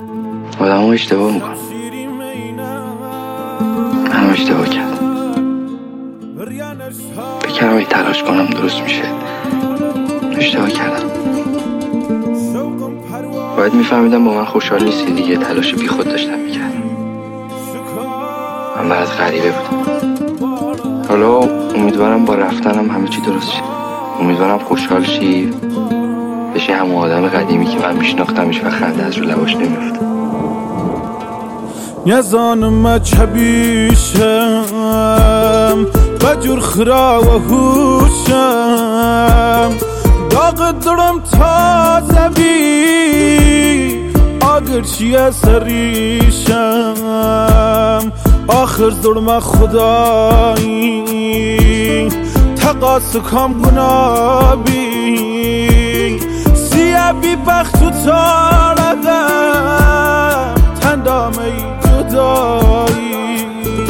آدم ها اشتباه میکنم. منم اشتباه کردم. بکرم ای تلاش کنم درست میشه. اشتباه کردم. باید میفهمیدم با من خوشحال نیستی دیگه. تلاش بی خود داشتم میکردم. من برات غریبه بودم. حالا امیدوارم با رفتنم همه چی درست شه. امیدوارم خوشحال شی، بشی همون آدم قدیمی که من میشناختمش و خنده از رو لباش نمیفته. یزانم چبیشم بجور خرا و هوشم داغ درم تازه بی آگر چیه سریشم آخر ظلم خدایی تقاس کام گنابی سیه بی بخت و تارقم تندامه جدایی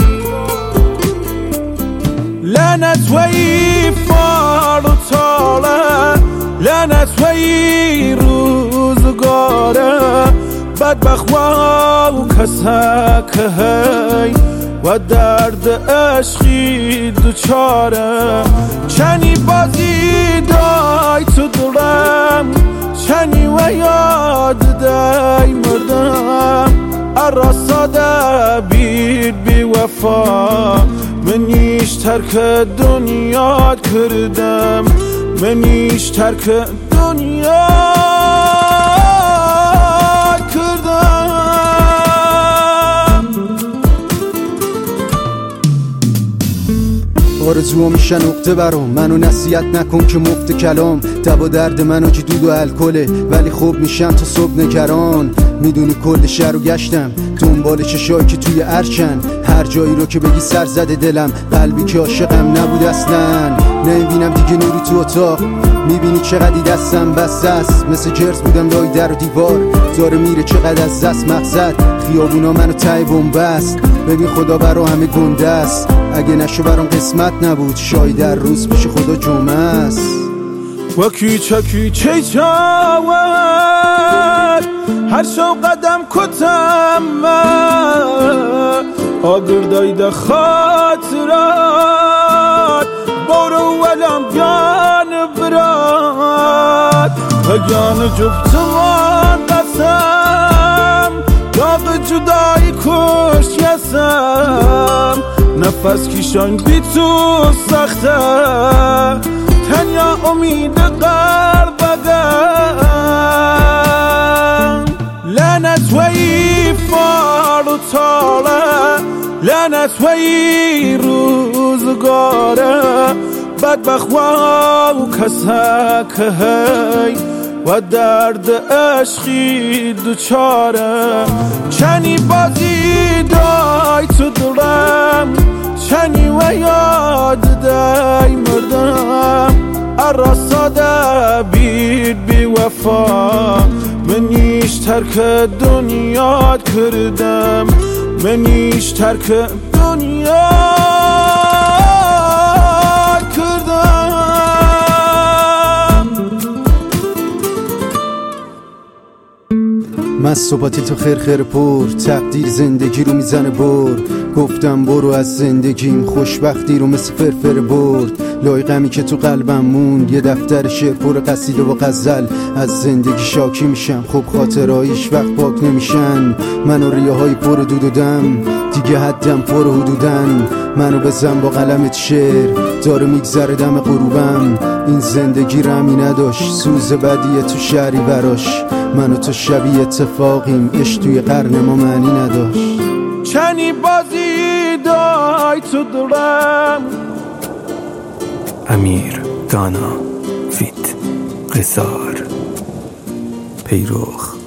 لعنت و ای فال و طاله لعنت و ای روزگاره بدبخت و کسک هی و درد عشقی دوچاره چنی بازی دای تو دلم چنی و یاد دای مردم ارساده بید بی وفا منیش ترک دنیا کردم منیش ترک دنیا آرزوها میشن نقطه برام منو نصیحت نکن که مفت کلام دوا درد منو که دود و الکله ولی خوب میشم تا صبح نگران میدونی کل شهر رو گشتم دنبال چشایی که توی ارچن هر جایی رو که بگی سر زده دلم قلبی که عاشقم نبود اصلا نمیبینم دیگه نوری تو اتاق میبینی چقدر دستم بسته است مثل جرس بودم لای در و دیوار داره میره چقدر از دست مقصد خیابونا منو تای بنبست ببین خدا برا همه گنده است اگه نشو برام قسمت نبود شاید در روز پیش خدا جمعه است و کیچه چاود هر شو قدم کتم آگردای ده خاطرات برو ولم گان برات گان جبتوان قسم داغ جدایی کش یسم نفس کشان بی تو سخته تنیا امید قلبم لعنت و ای فال و طاله لعنت و ای روزگاره بدبخت و کسک هی و درد عشقی دوچاره چنی بازی دای تو دلم چنی و یاد دای مردم ارساده بید بی وفا منیش ترک دنیا کردم منیش ترک دنیا من صحبتی تو خیر پر تقدیر زندگی رو میزنه بر گفتم برو از زندگیم خوشبختی رو مثل فرفر برد لای غمی که تو قلبم موند یه دفتر شعر پر قصیده و غزل از زندگی شاکی میشم خب خاطرهایش وقت پاک نمیشن منو ریاهای پر دود و دم دیگه حدم پر حدودن منو بزن با قلمت شعر داره میگذره دم غروبم این زندگی رمی نداشت سوز بدیه تو شهری براش منو تو شبیه اتفاقیم عشق توی قرن ما معنی نداشت چنی بازی دای تو دلم امیر گانا فیت قصار پیروخ